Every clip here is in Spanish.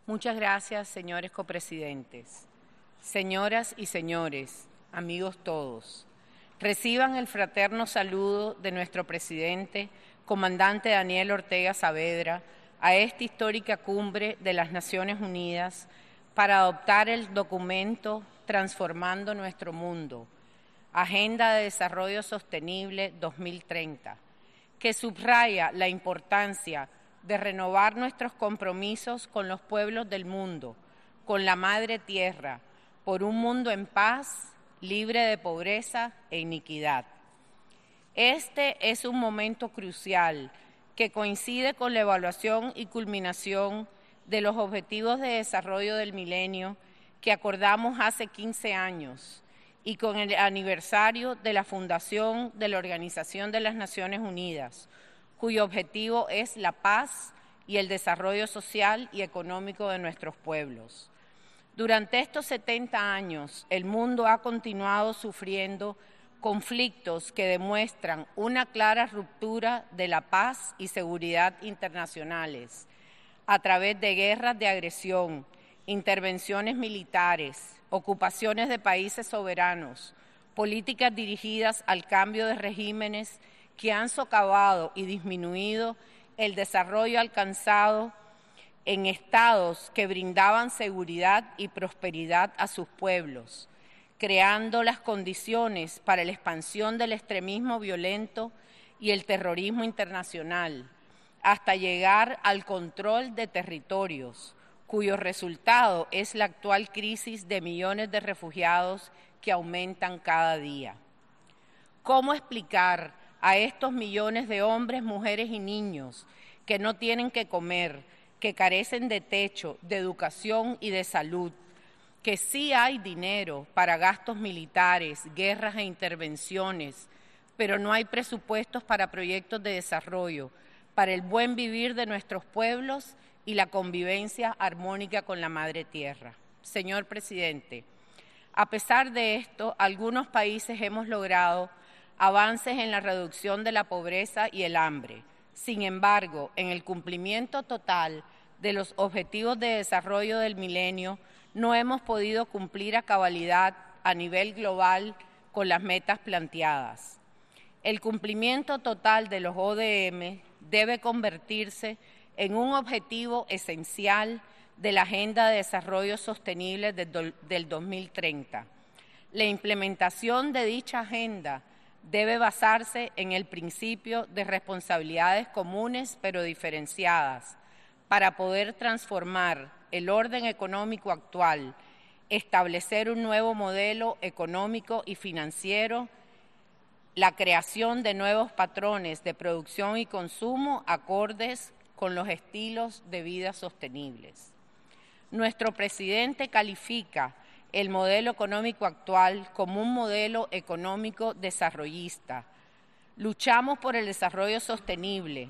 Muchas gracias, señores copresidentes. Señoras y señores, amigos todos, reciban el fraterno saludo de nuestro presidente, comandante Daniel Ortega Saavedra, a esta histórica cumbre de las Naciones Unidas para adoptar el documento Transformando Nuestro Mundo, Agenda de Desarrollo Sostenible 2030, que subraya la importancia de renovar nuestros compromisos con los pueblos del mundo, con la Madre Tierra, por un mundo en paz, libre de pobreza e iniquidad. Este es un momento crucial que coincide con la evaluación y culminación de los Objetivos de Desarrollo del Milenio que acordamos hace 15 años y con el aniversario de la fundación de la Organización de las Naciones Unidas, cuyo objetivo es la paz y el desarrollo social y económico de nuestros pueblos. Durante estos 70 años, el mundo ha continuado sufriendo conflictos que demuestran una clara ruptura de la paz y seguridad internacionales a través de guerras de agresión, intervenciones militares, ocupaciones de países soberanos, políticas dirigidas al cambio de regímenes que han socavado y disminuido el desarrollo alcanzado en estados que brindaban seguridad y prosperidad a sus pueblos, creando las condiciones para la expansión del extremismo violento y el terrorismo internacional, hasta llegar al control de territorios, cuyo resultado es la actual crisis de millones de refugiados que aumentan cada día. ¿Cómo explicar a estos millones de hombres, mujeres y niños que no tienen que comer, que carecen de techo, de educación y de salud, que sí hay dinero para gastos militares, guerras e intervenciones, pero no hay presupuestos para proyectos de desarrollo, para el buen vivir de nuestros pueblos y la convivencia armónica con la Madre Tierra? Señor presidente, a pesar de esto, algunos países hemos logrado avances en la reducción de la pobreza y el hambre. Sin embargo, en el cumplimiento total de los Objetivos de Desarrollo del Milenio, no hemos podido cumplir a cabalidad a nivel global con las metas planteadas. El cumplimiento total de los ODM debe convertirse en un objetivo esencial de la Agenda de Desarrollo Sostenible del 2030. La implementación de dicha agenda debe basarse en el principio de responsabilidades comunes pero diferenciadas para poder transformar el orden económico actual, establecer un nuevo modelo económico y financiero, la creación de nuevos patrones de producción y consumo acordes con los estilos de vida sostenibles. Nuestro presidente califica el modelo económico actual como un modelo económico desarrollista. Luchamos por el desarrollo sostenible,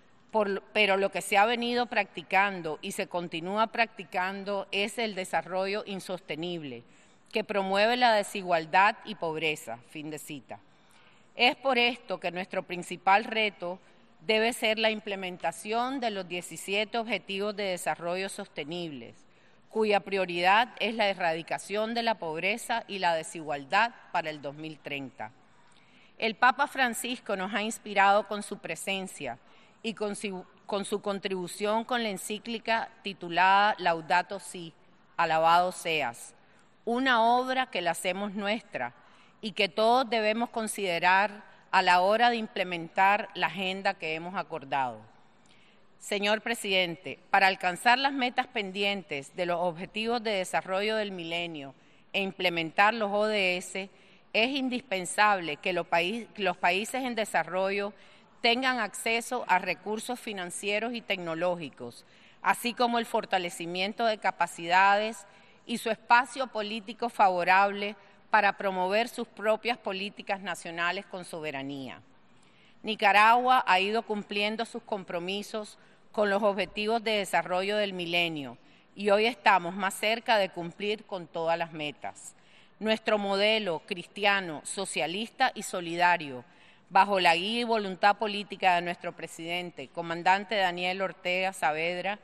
pero lo que se ha venido practicando y se continúa practicando es el desarrollo insostenible, que promueve la desigualdad y pobreza. Fin de cita. Es por esto que nuestro principal reto debe ser la implementación de los 17 Objetivos de Desarrollo Sostenibles, cuya prioridad es la erradicación de la pobreza y la desigualdad para el 2030. El Papa Francisco nos ha inspirado con su presencia y con su contribución con la encíclica titulada Laudato Si, alabado seas, una obra que la hacemos nuestra y que todos debemos considerar a la hora de implementar la agenda que hemos acordado. Señor presidente, para alcanzar las metas pendientes de los Objetivos de Desarrollo del Milenio e implementar los ODS, es indispensable que los países en desarrollo tengan acceso a recursos financieros y tecnológicos, así como el fortalecimiento de capacidades y su espacio político favorable para promover sus propias políticas nacionales con soberanía. Nicaragua ha ido cumpliendo sus compromisos con los Objetivos de Desarrollo del Milenio y hoy estamos más cerca de cumplir con todas las metas. Nuestro modelo cristiano, socialista y solidario, bajo la guía y voluntad política de nuestro presidente, comandante Daniel Ortega Saavedra,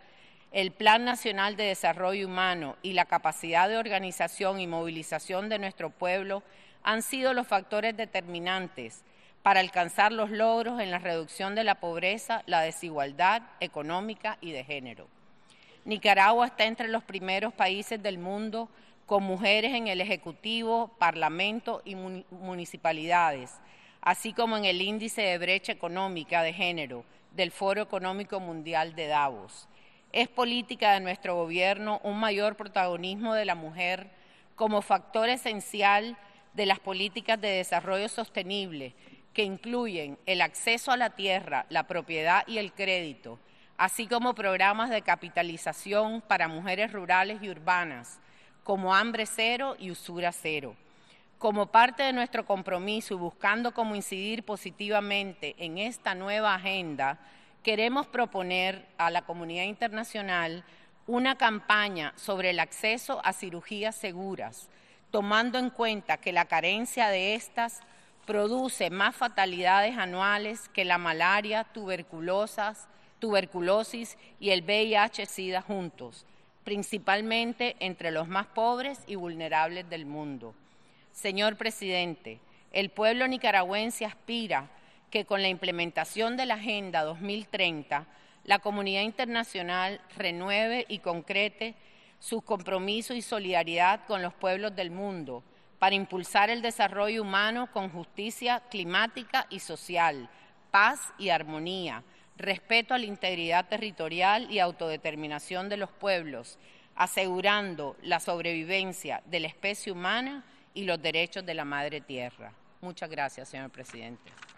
el Plan Nacional de Desarrollo Humano y la capacidad de organización y movilización de nuestro pueblo han sido los factores determinantes para alcanzar los logros en la reducción de la pobreza, la desigualdad económica y de género. Nicaragua está entre los primeros países del mundo con mujeres en el Ejecutivo, Parlamento y municipalidades, así como en el índice de brecha económica de género del Foro Económico Mundial de Davos. Es política de nuestro gobierno un mayor protagonismo de la mujer como factor esencial de las políticas de desarrollo sostenible, que incluyen el acceso a la tierra, la propiedad y el crédito, así como programas de capitalización para mujeres rurales y urbanas, como Hambre Cero y Usura Cero. Como parte de nuestro compromiso y buscando cómo incidir positivamente en esta nueva agenda, queremos proponer a la comunidad internacional una campaña sobre el acceso a cirugías seguras, tomando en cuenta que la carencia de estas produce más fatalidades anuales que la malaria, tuberculosis y el VIH-Sida juntos, principalmente entre los más pobres y vulnerables del mundo. Señor presidente, el pueblo nicaragüense aspira que con la implementación de la Agenda 2030, la comunidad internacional renueve y concrete su compromiso y solidaridad con los pueblos del mundo para impulsar el desarrollo humano con justicia climática y social, paz y armonía, respeto a la integridad territorial y autodeterminación de los pueblos, asegurando la sobrevivencia de la especie humana y los derechos de la madre tierra. Muchas gracias, señor presidente.